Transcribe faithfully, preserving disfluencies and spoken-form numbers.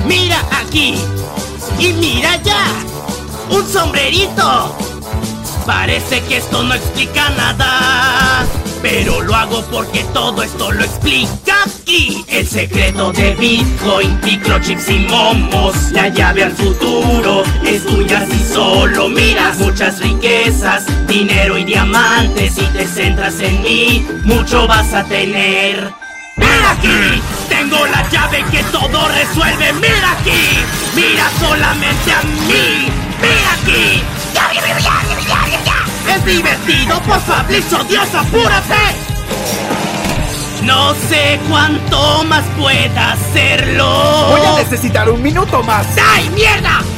Mira aquí y mira allá. Un sombrerito. Parece que esto no explica nada, pero lo hago porque todo esto lo explica aquí. El secreto de Bitcoin, microchips y momos. La llave al futuro es tuya si solo miras. Muchas riquezas, dinero y diamantes. Si te centras en mí, mucho vas a tener. ¡Mira aquí! Tengo la llave que todo resuelve. ¡Mira aquí! ¡Mira solamente a mí! ¡Mira aquí! ¡Es divertido! ¡Por Fabricio, Dios, apúrate! No sé cuánto más pueda hacerlo. Voy a necesitar un minuto más. ¡Ay, mierda!